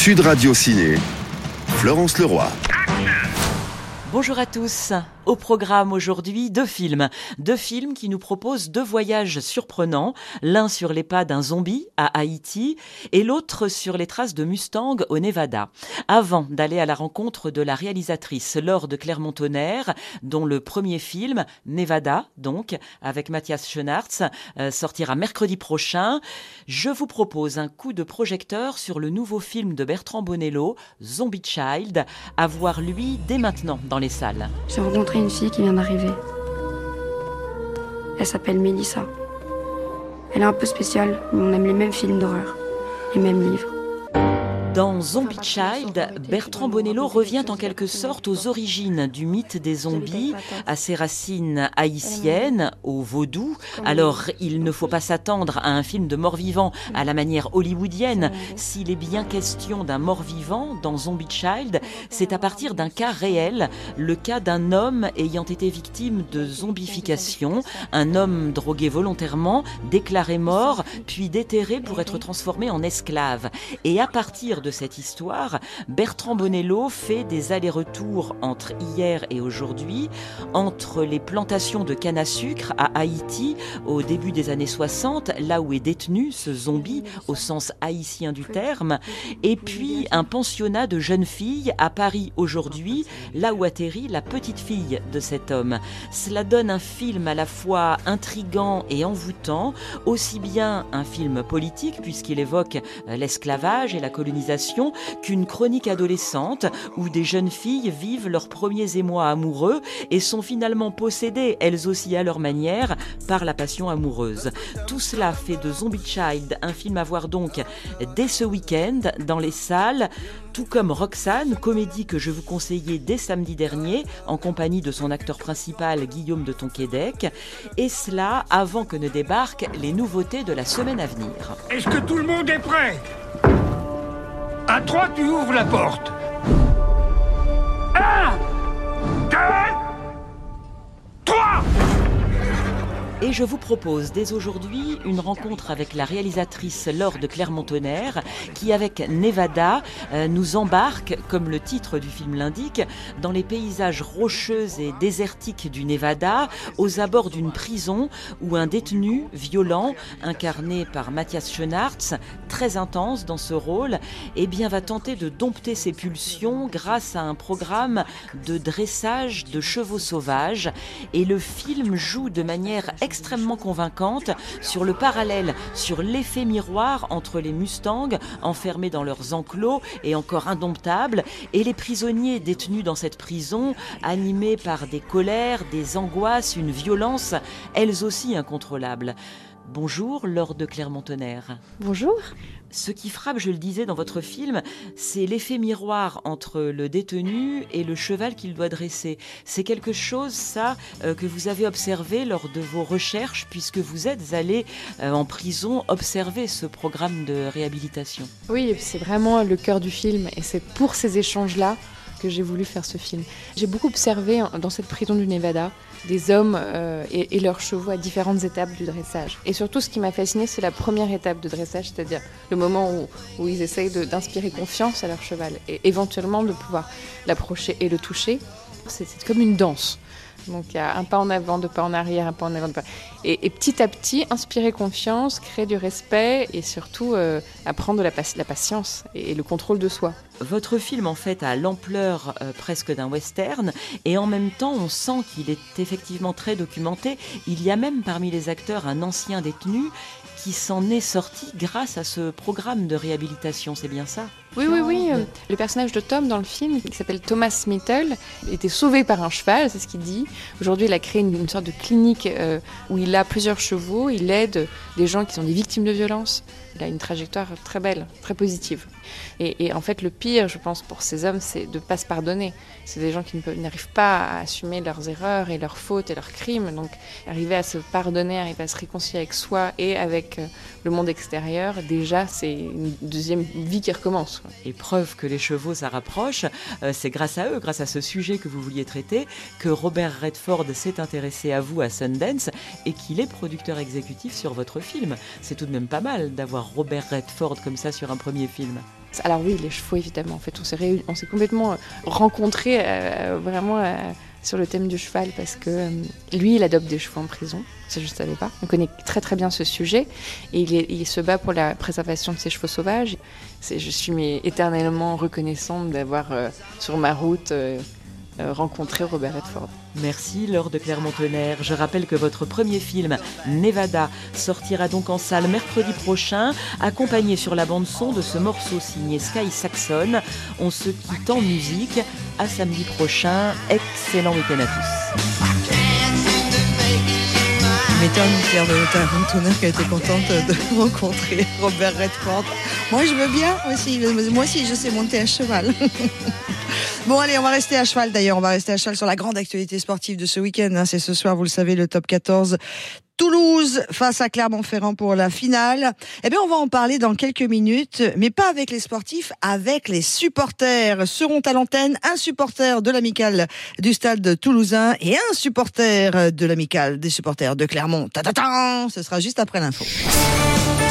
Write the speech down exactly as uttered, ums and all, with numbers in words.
Sud Radio Ciné, Florence Leroy. Bonjour à tous. Au programme aujourd'hui, deux films. Deux films qui nous proposent deux voyages surprenants. L'un sur les pas d'un zombie à Haïti et l'autre sur les traces de Mustang au Nevada. Avant d'aller à la rencontre de la réalisatrice Laure de Clermont-Tonnerre, dont le premier film, Nevada, donc, avec Matthias Schoenaerts, euh, sortira mercredi prochain, je vous propose un coup de projecteur sur le nouveau film de Bertrand Bonello, Zombie Child, à voir lui dès maintenant dans les salles. J'ai rencontré une fille qui vient d'arriver. Elle s'appelle Mélissa. Elle est un peu spéciale, mais on aime les mêmes films d'horreur, les mêmes livres. Dans Zombie Child, Bertrand Bonello revient en quelque sorte aux origines du mythe des zombies, à ses racines haïtiennes, au vaudou. Alors, il ne faut pas s'attendre à un film de mort-vivant à la manière hollywoodienne. S'il est bien question d'un mort-vivant dans Zombie Child, c'est à partir d'un cas réel, le cas d'un homme ayant été victime de zombification, un homme drogué volontairement, déclaré mort, puis déterré pour être transformé en esclave. Et à partir de de cette histoire, Bertrand Bonello fait des allers-retours entre hier et aujourd'hui, entre les plantations de canne à sucre à Haïti au début des années soixante, là où est détenu ce zombie au sens haïtien du terme, et puis un pensionnat de jeunes filles à Paris aujourd'hui, là où atterrit la petite fille de cet homme. Cela donne un film à la fois intrigant et envoûtant, aussi bien un film politique puisqu'il évoque l'esclavage et la colonisation, qu'une chronique adolescente où des jeunes filles vivent leurs premiers émois amoureux et sont finalement possédées, elles aussi à leur manière, par la passion amoureuse. Tout cela fait de Zombie Child un film à voir donc dès ce week-end dans les salles, tout comme Roxane, comédie que je vous conseillais dès samedi dernier en compagnie de son acteur principal Guillaume de Tonquédec, et cela avant que ne débarquent les nouveautés de la semaine à venir. Est-ce que tout le monde est prêt ? À trois, tu ouvres la porte. Un, deux, trois. Et je vous propose dès aujourd'hui une rencontre avec la réalisatrice Laure de Clermont-Tonnerre qui, avec Nevada, euh, nous embarque, comme le titre du film l'indique, dans les paysages rocheux et désertiques du Nevada, aux abords d'une prison où un détenu violent, incarné par Matthias Schoenaerts, très intense dans ce rôle, eh bien, va tenter de dompter ses pulsions grâce à un programme de dressage de chevaux sauvages. Et le film joue de manière extrêmement convaincante sur le parallèle, sur l'effet miroir entre les Mustangs enfermés dans leurs enclos et encore indomptables et les prisonniers détenus dans cette prison animés par des colères, des angoisses, une violence, elles aussi incontrôlables. Bonjour Laure de Clermont-Tonnerre. Bonjour. Ce qui frappe, je le disais dans votre film, c'est l'effet miroir entre le détenu et le cheval qu'il doit dresser. C'est quelque chose, ça, euh, que vous avez observé lors de vos recherches, puisque vous êtes allé euh, en prison observer ce programme de réhabilitation. Oui, c'est vraiment le cœur du film, et c'est pour ces échanges-là que j'ai voulu faire ce film. J'ai beaucoup observé dans cette prison du Nevada des hommes euh, et, et leurs chevaux à différentes étapes du dressage. Et surtout, ce qui m'a fasciné, c'est la première étape de dressage, c'est-à-dire le moment où, où ils essayent de, d'inspirer confiance à leur cheval et éventuellement de pouvoir l'approcher et le toucher. C'est, c'est comme une danse. Donc il y a un pas en avant, deux pas en arrière, un pas en avant, deux pas... Et, et petit à petit, inspirer confiance, créer du respect et surtout euh, apprendre la, la patience et, et le contrôle de soi. Votre film, en fait, a l'ampleur euh, presque d'un western et en même temps, on sent qu'il est effectivement très documenté. Il y a même parmi les acteurs un ancien détenu qui s'en est sorti grâce à ce programme de réhabilitation, c'est bien ça ? Oui, oui, oui. Euh, le personnage de Tom dans le film, qui s'appelle Thomas Mittel, était sauvé par un cheval, c'est ce qu'il dit. Aujourd'hui, il a créé une, une sorte de clinique euh, où il a plusieurs chevaux, il aide des gens qui sont des victimes de violences. Il a une trajectoire très belle, très positive. Et, et en fait, le pire, je pense, pour ces hommes, c'est de ne pas se pardonner. C'est des gens qui ne peuvent, n'arrivent pas à assumer leurs erreurs et leurs fautes et leurs crimes. Donc, arriver à se pardonner, arriver à se réconcilier avec soi et avec le monde extérieur, déjà, c'est une deuxième vie qui recommence. Et preuve que les chevaux, ça rapproche, euh, c'est grâce à eux, grâce à ce sujet que vous vouliez traiter, que Robert Redford s'est intéressé à vous à Sundance et qu'il est producteur exécutif sur votre film. C'est tout de même pas mal d'avoir Robert Redford comme ça sur un premier film. Alors oui, les chevaux, évidemment. En fait, on s'est, réunis, on s'est complètement rencontrés euh, vraiment euh, sur le thème du cheval parce que euh, lui, il adopte des chevaux en prison. Ça, je ne savais pas. On connaît très très bien ce sujet et il, est, il se bat pour la préservation de ses chevaux sauvages. C'est, je suis mais, éternellement reconnaissante d'avoir euh, sur ma route euh, euh, rencontré Robert Redford. Merci Laure de Clermont-Tonnerre. Je rappelle que votre premier film, Nevada, sortira donc en salle mercredi prochain, accompagné sur la bande-son de ce morceau signé Sky Saxon. On se quitte en musique. À samedi prochain. Excellent week-end à tous. M'étonne Pierre de Clermont-Tonnerre qui a été contente de rencontrer Robert Redford. Moi je veux bien aussi, moi aussi je sais monter à cheval. Bon allez, on va rester à cheval d'ailleurs, on va rester à cheval sur la grande actualité sportive de ce week-end. Hein. C'est ce soir, vous le savez, le top quatorze. Toulouse face à Clermont-Ferrand pour la finale. Eh bien, on va en parler dans quelques minutes, mais pas avec les sportifs, avec les supporters. Seront à l'antenne un supporter de l'amicale du stade toulousain et un supporter de l'amicale des supporters de Clermont. Ta-ta-ta, ce sera juste après l'info.